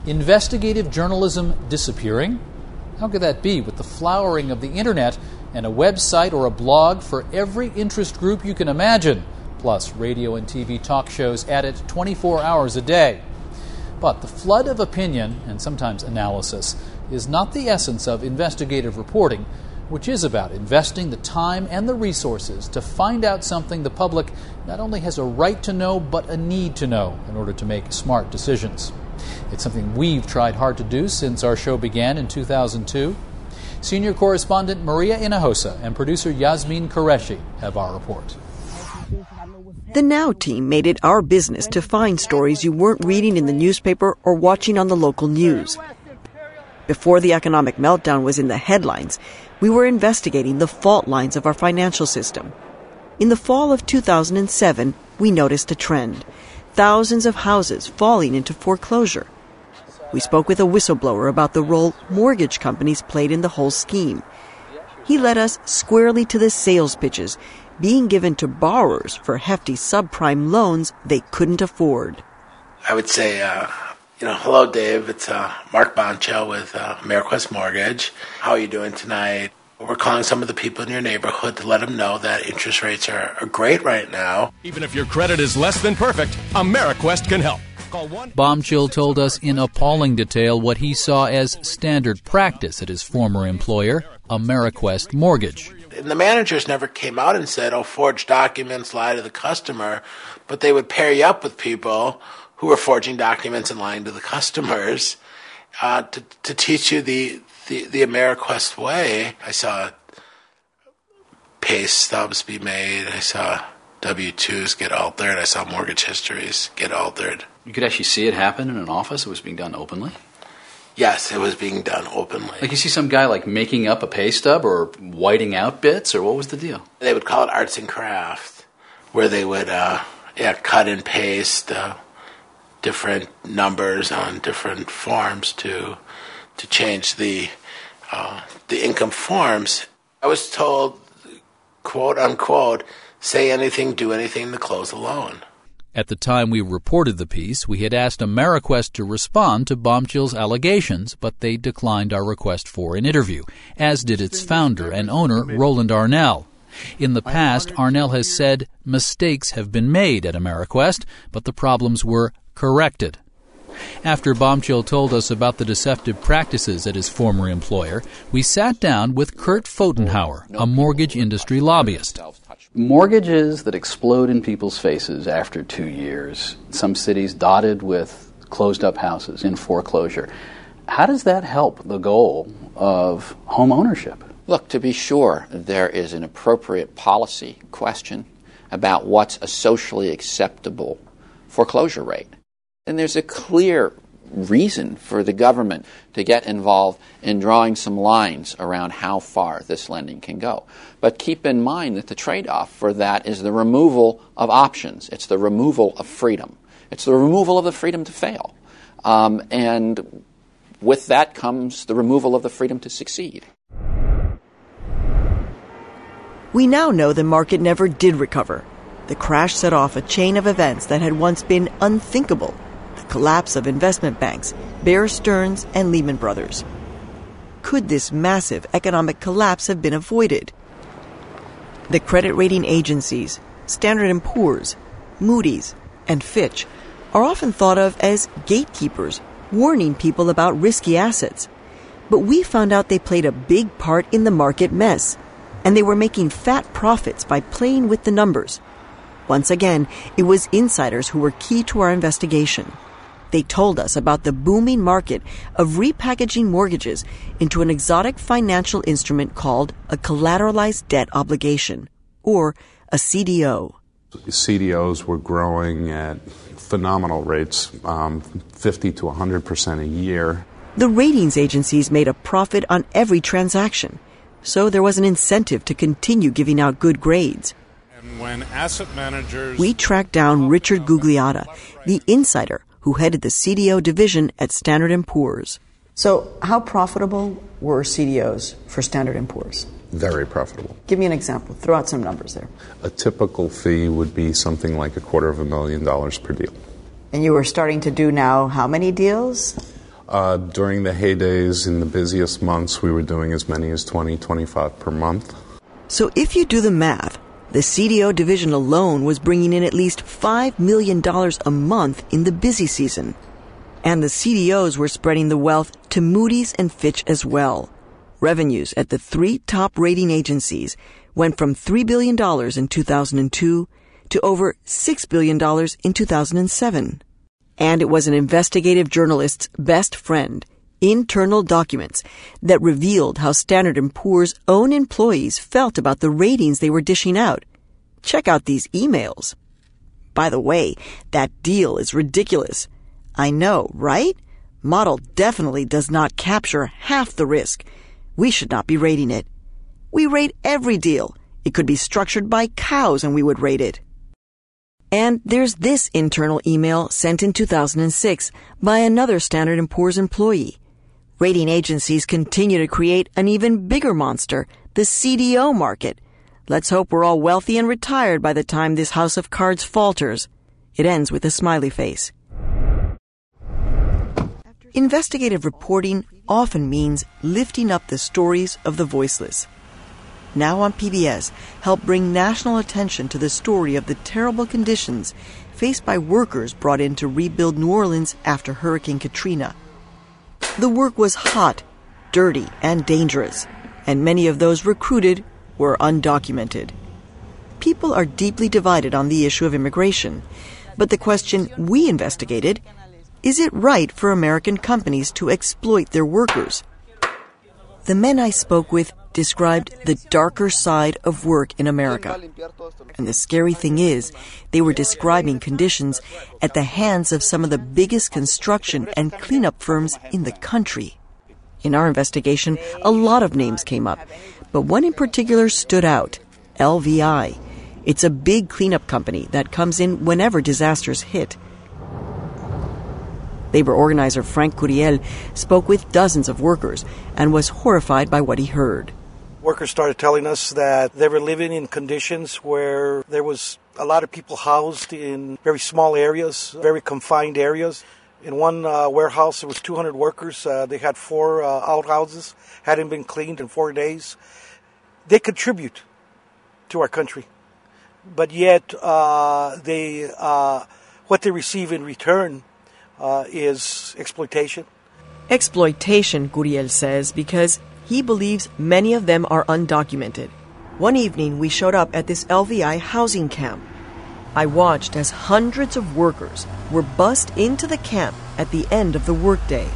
Investigative journalism disappearing? How could that be with the flowering of the internet and a website or a blog for every interest group you can imagine, plus radio and TV talk shows at it 24 hours a day? But the flood of opinion, and sometimes analysis, is not the essence of investigative reporting, which is about investing the time and the resources to find out something the public not only has a right to know, but a need to know in order to make smart decisions. It's something we've tried hard to do since our show began in 2002. Senior correspondent Maria Hinojosa and producer Yasmin Qureshi have our report. The Now team made it our business to find stories you weren't reading in the newspaper or watching on the local news. Before the economic meltdown was in the headlines, we were investigating the fault lines of our financial system. In the fall of 2007, we noticed a trend: thousands of houses falling into foreclosure. We spoke with a whistleblower about the role mortgage companies played in the whole scheme. He led us squarely to the sales pitches being given to borrowers for hefty subprime loans they couldn't afford. I would say, hello, Dave. It's Mark Boncho with AmeriQuest Mortgage. How are you doing tonight? We're calling some of the people in your neighborhood to let them know that interest rates are great right now. Even if your credit is less than perfect, AmeriQuest can help. Bombchill told us in appalling detail what he saw as standard practice at his former employer, AmeriQuest Mortgage. And the managers never came out and said, forge documents, lie to the customer, but they would pair you up with people who were forging documents and lying to the customers to teach you the AmeriQuest way. I saw pay stubs be made. I saw W-2s get altered. I saw mortgage histories get altered. You could actually see it happen in an office? It was being done openly? Yes, it was being done openly. Like you see some guy making up a pay stub or whiting out bits, or what was the deal? They would call it arts and craft, where they would cut and paste different numbers on different forms to change the income forms. I was told, quote unquote, say anything, do anything to close a loan. At the time we reported the piece, we had asked AmeriQuest to respond to Bombchill's allegations, but they declined our request for an interview, as did its founder and owner, Roland Arnell. In the past, Arnell has said mistakes have been made at AmeriQuest, but the problems were corrected. After Bombchill told us about the deceptive practices at his former employer, we sat down with Kurt Pfotenhauer, a mortgage industry lobbyist. Mortgages that explode in people's faces after 2 years, some cities dotted with closed-up houses in foreclosure. How does that help the goal of home ownership? Look, to be sure, there is an appropriate policy question about what's a socially acceptable foreclosure rate. And there's a clear reason for the government to get involved in drawing some lines around how far this lending can go. But keep in mind that the trade-off for that is the removal of options. It's the removal of freedom. It's the removal of the freedom to fail. And with that comes the removal of the freedom to succeed. We now know the market never did recover. The crash set off a chain of events that had once been unthinkable. Collapse of investment banks, Bear Stearns and Lehman Brothers. Could this massive economic collapse have been avoided? The credit rating agencies, Standard & Poor's, Moody's, and Fitch, are often thought of as gatekeepers, warning people about risky assets. But we found out they played a big part in the market mess, and they were making fat profits by playing with the numbers. Once again, it was insiders who were key to our investigation. They told us about the booming market of repackaging mortgages into an exotic financial instrument called a collateralized debt obligation, or a CDO. CDOs were growing at phenomenal rates, 50 to 100% a year. The ratings agencies made a profit on every transaction, so there was an incentive to continue giving out good grades. And when asset managers... We tracked down Richard Gugliotta, the insider who headed the CDO division at Standard & Poor's. So how profitable were CDOs for Standard & Poor's? Very profitable. Give me an example. Throw out some numbers there. A typical fee would be something like $250,000 per deal. And you were starting to do now how many deals? During the heydays, in the busiest months, we were doing as many as 20, 25 per month. So if you do the math, the CDO division alone was bringing in at least $5 million a month in the busy season. And the CDOs were spreading the wealth to Moody's and Fitch as well. Revenues at the three top rating agencies went from $3 billion in 2002 to over $6 billion in 2007. And it was an investigative journalist's best friend, internal documents, that revealed how Standard & Poor's own employees felt about the ratings they were dishing out. Check out these emails. By the way, that deal is ridiculous. I know, right? Model definitely does not capture half the risk. We should not be rating it. We rate every deal. It could be structured by cows and we would rate it. And there's this internal email sent in 2006 by another Standard & Poor's employee. Rating agencies continue to create an even bigger monster, the CDO market. Let's hope we're all wealthy and retired by the time this house of cards falters. It ends with a smiley face. Investigative reporting often means lifting up the stories of the voiceless. Now on PBS, help bring national attention to the story of the terrible conditions faced by workers brought in to rebuild New Orleans after Hurricane Katrina. The work was hot, dirty, and dangerous, and many of those recruited were undocumented. People are deeply divided on the issue of immigration, but the question we investigated: is it right for American companies to exploit their workers? The men I spoke with described the darker side of work in America. And the scary thing is, they were describing conditions at the hands of some of the biggest construction and cleanup firms in the country. In our investigation, a lot of names came up, but one in particular stood out: LVI. It's a big cleanup company that comes in whenever disasters hit. Labor organizer Frank Curiel spoke with dozens of workers and was horrified by what he heard. Workers started telling us that they were living in conditions where there was a lot of people housed in very small areas, very confined areas. In one warehouse, there was 200 workers. They had 4 outhouses, hadn't been cleaned in 4 days. They contribute to our country, but yet what they receive in return is exploitation. Exploitation, Curiel says, because he believes many of them are undocumented. One evening, we showed up at this LVI housing camp. I watched as hundreds of workers were bussed into the camp at the end of the workday.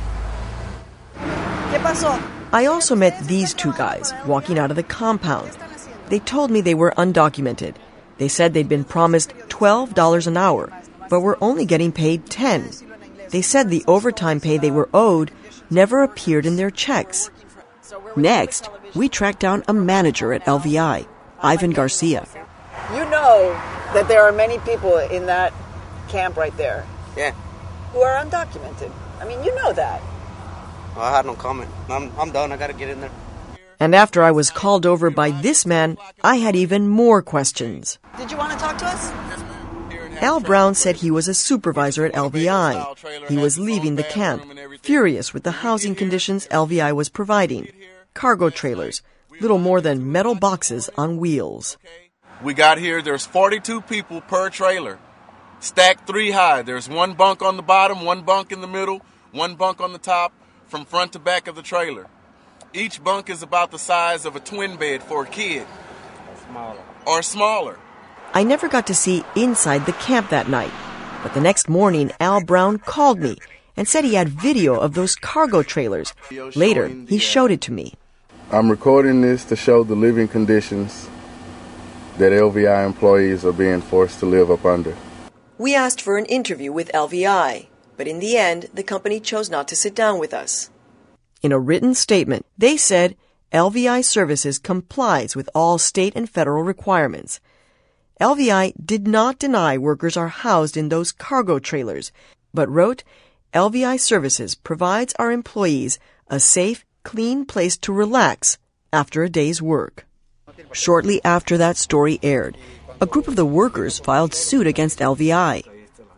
I also met these 2 guys walking out of the compound. They told me they were undocumented. They said they'd been promised $12 an hour, but were only getting paid $10. They said the overtime pay they were owed never appeared in their checks. Next, we tracked down a manager at LVI, Ivan Garcia. You know that there are many people in that camp right there. Yeah. Who are undocumented. I mean, you know that. Well, I had no comment. I'm done. I got to get in there. And after I was called over by this man, I had even more questions. Did you want to talk to us? Al Brown said he was a supervisor at LVI. He was leaving the camp, furious with the housing conditions LVI was providing. Cargo trailers, little more than metal boxes on wheels. We got here, there's 42 people per trailer, stacked 3 high. There's 1 bunk on the bottom, 1 bunk in the middle, 1 bunk on the top, from front to back of the trailer. Each bunk is about the size of a twin bed for a kid. Or smaller. I never got to see inside the camp that night, but the next morning Al Brown called me and said he had video of those cargo trailers. Later, he showed it to me. I'm recording this to show the living conditions that LVI employees are being forced to live up under. We asked for an interview with LVI, but in the end, the company chose not to sit down with us. In a written statement, they said LVI Services complies with all state and federal requirements. LVI did not deny workers are housed in those cargo trailers, but wrote, LVI Services provides our employees a safe, clean place to relax after a day's work. Shortly after that story aired, a group of the workers filed suit against LVI.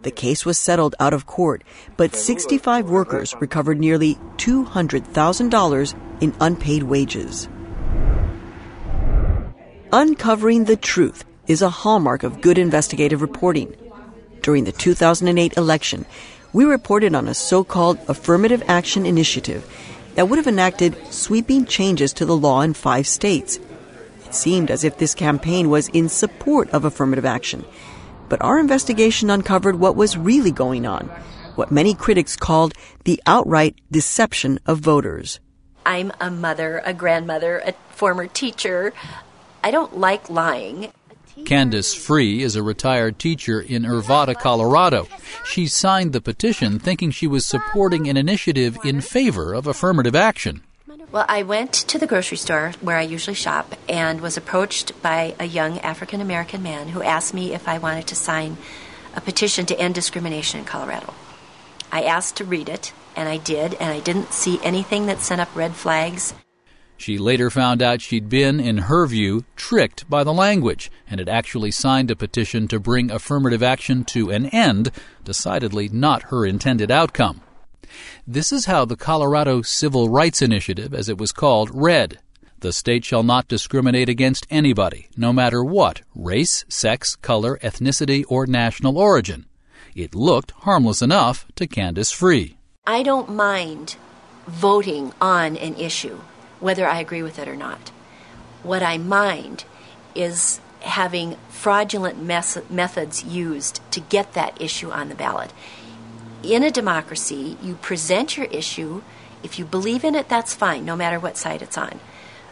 The case was settled out of court, but 65 workers recovered nearly $200,000 in unpaid wages. Uncovering the truth is a hallmark of good investigative reporting. During the 2008 election, we reported on a so-called affirmative action initiative that would have enacted sweeping changes to the law in 5 states. It seemed as if this campaign was in support of affirmative action. But our investigation uncovered what was really going on, what many critics called the outright deception of voters. I'm a mother, a grandmother, a former teacher. I don't like lying. Candace Free is a retired teacher in Arvada, Colorado. She signed the petition thinking she was supporting an initiative in favor of affirmative action. Well, I went to the grocery store where I usually shop and was approached by a young African-American man who asked me if I wanted to sign a petition to end discrimination in Colorado. I asked to read it, and I did, and I didn't see anything that sent up red flags. She later found out she'd been, in her view, tricked by the language and had actually signed a petition to bring affirmative action to an end, decidedly not her intended outcome. This is how the Colorado Civil Rights Initiative, as it was called, read. The state shall not discriminate against anybody, no matter what, race, sex, color, ethnicity, or national origin. It looked harmless enough to Candace Free. I don't mind voting on an issue, whether I agree with it or not. What I mind is having fraudulent methods used to get that issue on the ballot. In a democracy, you present your issue. If you believe in it, that's fine, no matter what side it's on.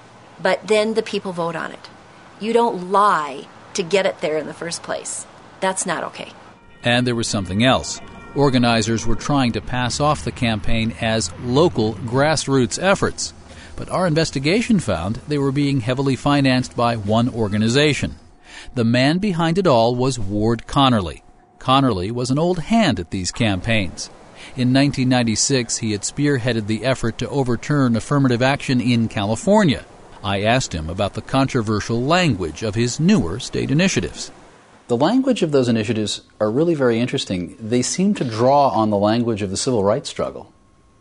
But then the people vote on it. You don't lie to get it there in the first place. That's not okay. And there was something else. Organizers were trying to pass off the campaign as local grassroots efforts. But our investigation found they were being heavily financed by one organization. The man behind it all was Ward Connerly. Connerly was an old hand at these campaigns. In 1996, he had spearheaded the effort to overturn affirmative action in California. I asked him about the controversial language of his newer state initiatives. The language of those initiatives are really very interesting. They seem to draw on the language of the civil rights struggle.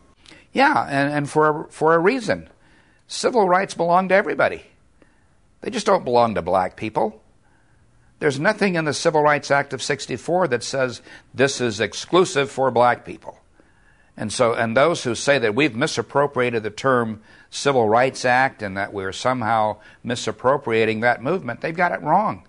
Yeah, and for a reason. Civil rights belong to everybody. They just don't belong to black people. There's nothing in the Civil Rights Act of '64 that says this is exclusive for black people. And those who say that we've misappropriated the term Civil Rights Act and that we're somehow misappropriating that movement, they've got it wrong.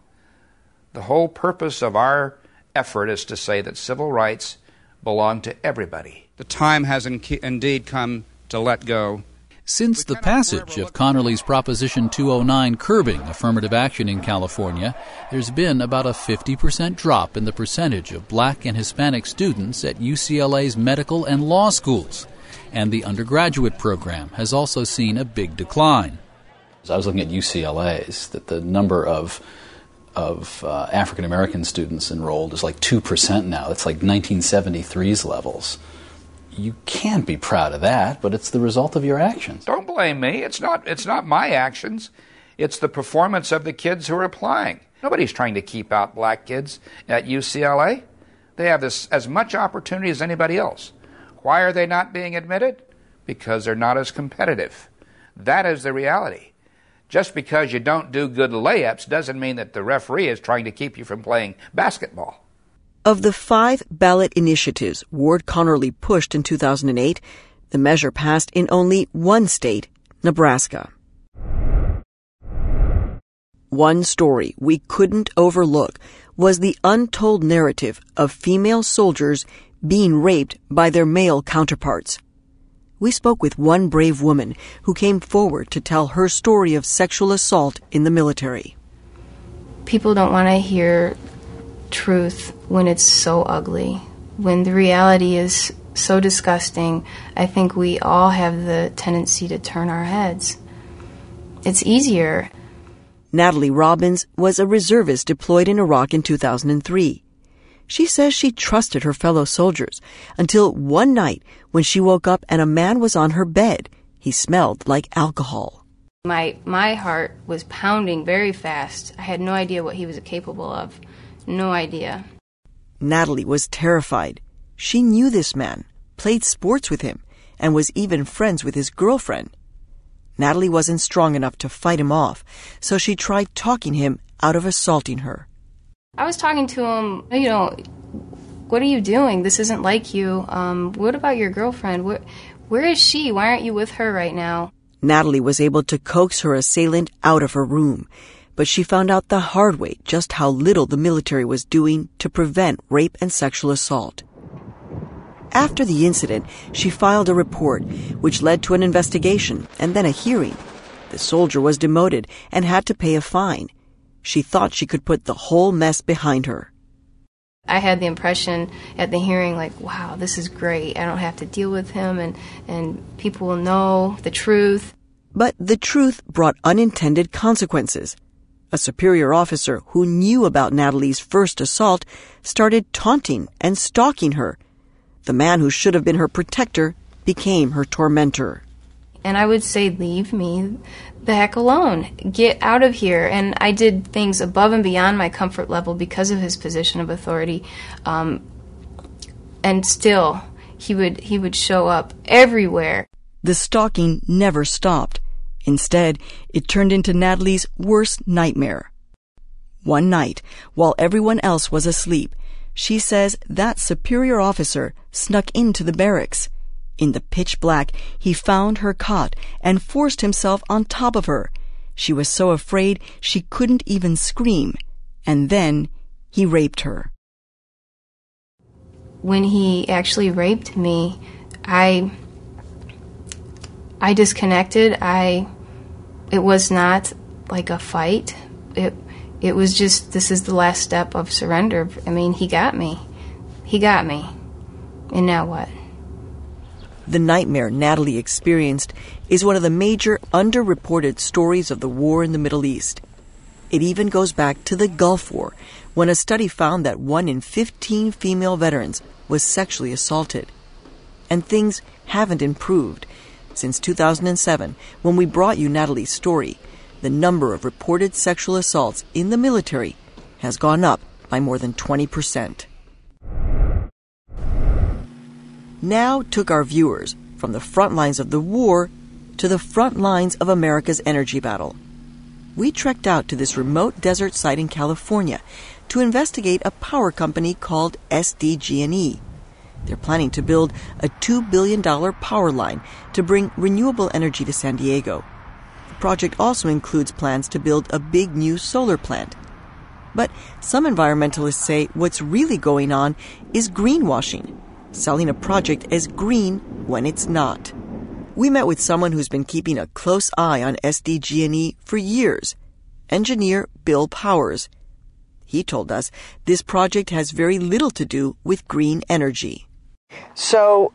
The whole purpose of our effort is to say that civil rights belong to everybody. The time has indeed come to let go. Since the passage of Connerly's Proposition 209 curbing affirmative action in California, there's been about a 50% drop in the percentage of black and Hispanic students at UCLA's medical and law schools, and the undergraduate program has also seen a big decline. I was looking at UCLA's, that the number of African American students enrolled is like 2% now. It's like 1973's levels. You can't be proud of that, but it's the result of your actions. Don't blame me. It's not my actions. It's the performance of the kids who are applying. Nobody's trying to keep out black kids at UCLA. They have as much opportunity as anybody else. Why are they not being admitted? Because they're not as competitive. That is the reality. Just because you don't do good layups doesn't mean that the referee is trying to keep you from playing basketball. Of the 5 ballot initiatives Ward Connerly pushed in 2008, the measure passed in only one state, Nebraska. One story we couldn't overlook was the untold narrative of female soldiers being raped by their male counterparts. We spoke with one brave woman who came forward to tell her story of sexual assault in the military. People don't want to hear truth when it's so ugly. When the reality is so disgusting, I think we all have the tendency to turn our heads. It's easier. Natalie Robbins was a reservist deployed in Iraq in 2003. She says she trusted her fellow soldiers until one night when she woke up and a man was on her bed. He smelled like alcohol. My heart was pounding very fast. I had no idea what he was capable of. No idea. Natalie was terrified. She knew this man, played sports with him, and was even friends with his girlfriend. Natalie wasn't strong enough to fight him off, so she tried talking him out of assaulting her. I was talking to him, what are you doing? This isn't like you. What about your girlfriend? Where is she? Why aren't you with her right now? Natalie was able to coax her assailant out of her room, but she found out the hard way just how little the military was doing to prevent rape and sexual assault. After the incident, she filed a report, which led to an investigation and then a hearing. The soldier was demoted and had to pay a fine. She thought she could put the whole mess behind her. I had the impression at the hearing, wow, this is great. I don't have to deal with him, and people will know the truth. But the truth brought unintended consequences. A superior officer who knew about Natalie's first assault started taunting and stalking her. The man who should have been her protector became her tormentor. And I would say, leave me the heck alone. Get out of here. And I did things above and beyond my comfort level because of his position of authority. And still, he would show up everywhere. The stalking never stopped. Instead, it turned into Natalie's worst nightmare. One night, while everyone else was asleep, she says that superior officer snuck into the barracks. In the pitch black, he found her cot and forced himself on top of her. She was so afraid she couldn't even scream. And then he raped her. When he actually raped me, I disconnected. It was not like a fight. It was just, this is the last step of surrender. I mean, he got me. And now what? The nightmare Natalie experienced is one of the major underreported stories of the war in the Middle East. It even goes back to the Gulf War, when a study found that 1 in 15 female veterans was sexually assaulted. And things haven't improved. Since 2007, when we brought you Natalie's story, the number of reported sexual assaults in the military has gone up by more than 20%. Now took our viewers from the front lines of the war to the front lines of America's energy battle. We trekked out to this remote desert site in California to investigate a power company called SDG&E. They're planning to build a $2 billion power line to bring renewable energy to San Diego. The project also includes plans to build a big new solar plant. But some environmentalists say what's really going on is greenwashing, selling a project as green when it's not. We met with someone who's been keeping a close eye on SDG&E for years, engineer Bill Powers. He told us this project has very little to do with green energy. So,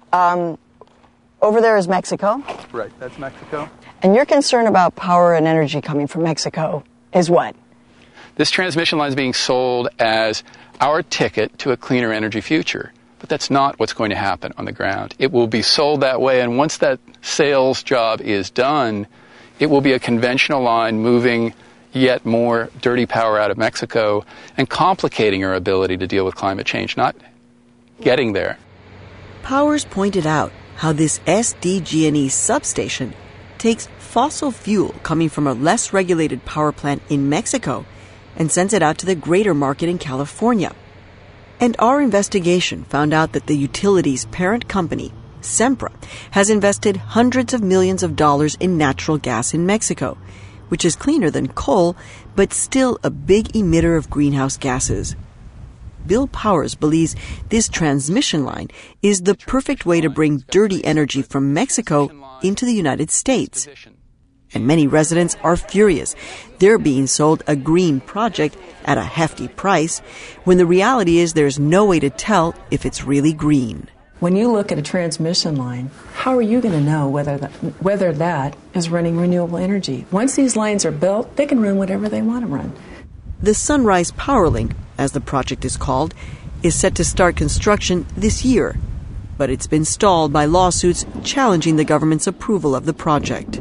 over there is Mexico. Right, that's Mexico. And your concern about power and energy coming from Mexico is what? This transmission line is being sold as our ticket to a cleaner energy future. But that's not what's going to happen on the ground. It will be sold that way, and once that sales job is done, it will be a conventional line moving yet more dirty power out of Mexico and complicating our ability to deal with climate change, not getting there. Powers pointed out how this SDG&E substation takes fossil fuel coming from a less regulated power plant in Mexico and sends it out to the greater market in California. And our investigation found out that the utility's parent company, Sempra, has invested hundreds of millions of dollars in natural gas in Mexico, which is cleaner than coal, but still a big emitter of greenhouse gases. Bill Powers believes this transmission line is the perfect way to bring dirty energy from Mexico into the United States. And many residents are furious. They're being sold a green project at a hefty price, when the reality is there's no way to tell if it's really green. When you look at a transmission line, how are you going to know whether that is running renewable energy? Once these lines are built, they can run whatever they want to run. The Sunrise Power Link, as the project is called, is set to start construction this year, but it's been stalled by lawsuits challenging the government's approval of the project.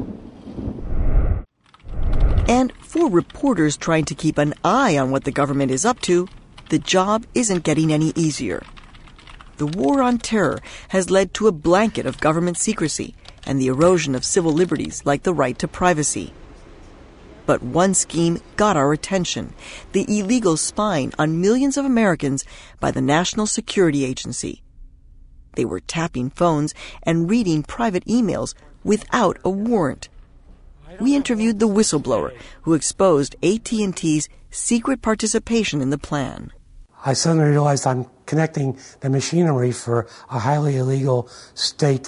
And for reporters trying to keep an eye on what the government is up to, the job isn't getting any easier. The war on terror has led to a blanket of government secrecy and the erosion of civil liberties like the right to privacy. But one scheme got our attention: the illegal spying on millions of Americans by the National Security Agency. They were tapping phones and reading private emails without a warrant. We interviewed the whistleblower who exposed AT&T's secret participation in the plan. I suddenly realized I'm connecting the machinery for a highly illegal state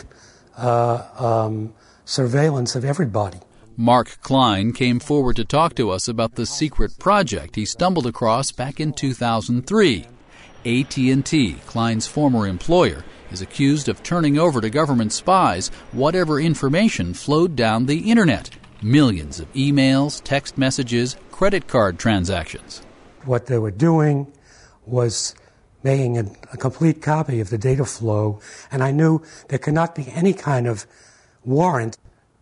surveillance of everybody. Mark Klein came forward to talk to us about the secret project he stumbled across back in 2003. AT&T, Klein's former employer, is accused of turning over to government spies whatever information flowed down the Internet. Millions of emails, text messages, credit card transactions. What they were doing was making a complete copy of the data flow, and I knew there could not be any kind of warrant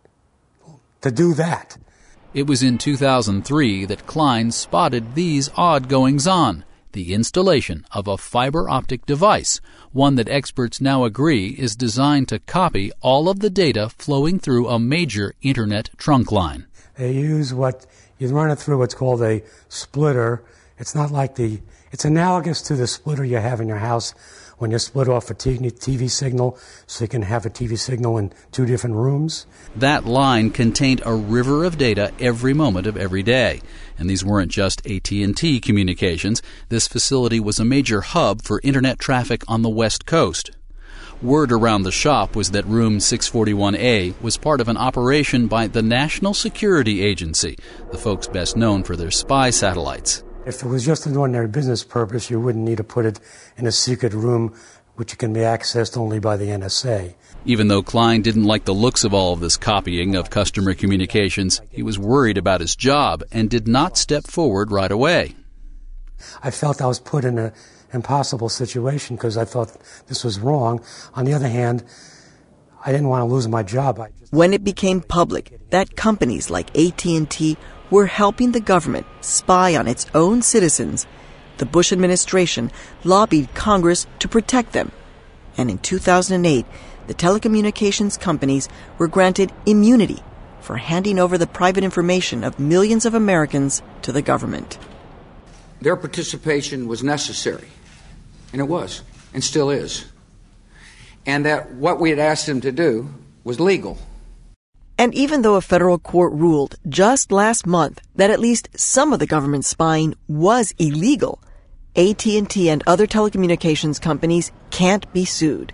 to do that. It was in 2003 that Klein spotted these odd goings-on: the installation of a fiber optic device, one that experts now agree is designed to copy all of the data flowing through a major Internet trunk line. They use you run it through what's called a splitter. It's analogous to the splitter you have in your house when you split off a TV signal so you can have a TV signal in two different rooms. That line contained a river of data every moment of every day. And these weren't just AT&T communications. This facility was a major hub for Internet traffic on the West Coast. Word around the shop was that Room 641A was part of an operation by the National Security Agency, the folks best known for their spy satellites. If it was just an ordinary business purpose, you wouldn't need to put it in a secret room which can be accessed only by the NSA. Even though Klein didn't like the looks of all of this copying of customer communications, he was worried about his job and did not step forward right away. I felt I was put in an impossible situation because I thought this was wrong. On the other hand, I didn't want to lose my job. When it became public that companies like AT&T were helping the government spy on its own citizens, the Bush administration lobbied Congress to protect them. And in 2008, the telecommunications companies were granted immunity for handing over the private information of millions of Americans to the government. Their participation was necessary, and it was, and still is. And that what we had asked them to do was legal. And even though a federal court ruled just last month that at least some of the government spying was illegal, AT&T and other telecommunications companies can't be sued.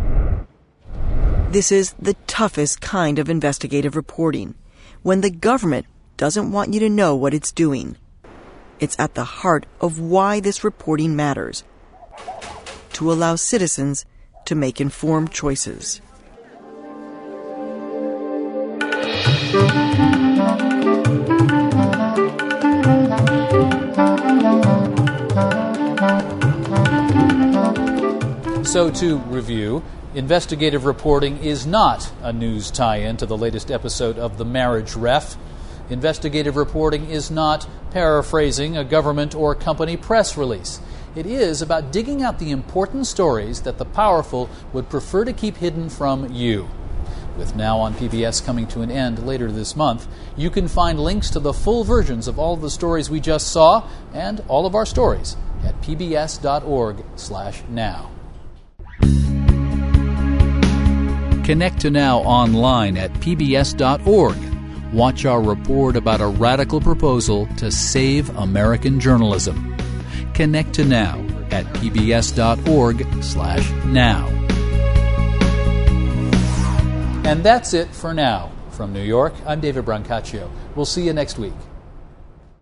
This is the toughest kind of investigative reporting, when the government doesn't want you to know what it's doing. It's at the heart of why this reporting matters: to allow citizens to make informed choices. So to review, investigative reporting is not a news tie-in to the latest episode of The Marriage Ref. Investigative reporting is not paraphrasing a government or company press release. It is about digging out the important stories that the powerful would prefer to keep hidden from you. With Now on PBS coming to an end later this month, you can find links to the full versions of all of the stories we just saw and all of our stories at pbs.org/now. Connect to Now online at pbs.org. Watch our report about a radical proposal to save American journalism. Connect to Now at pbs.org/now. And that's it for now. From New York, I'm David Brancaccio. We'll see you next week.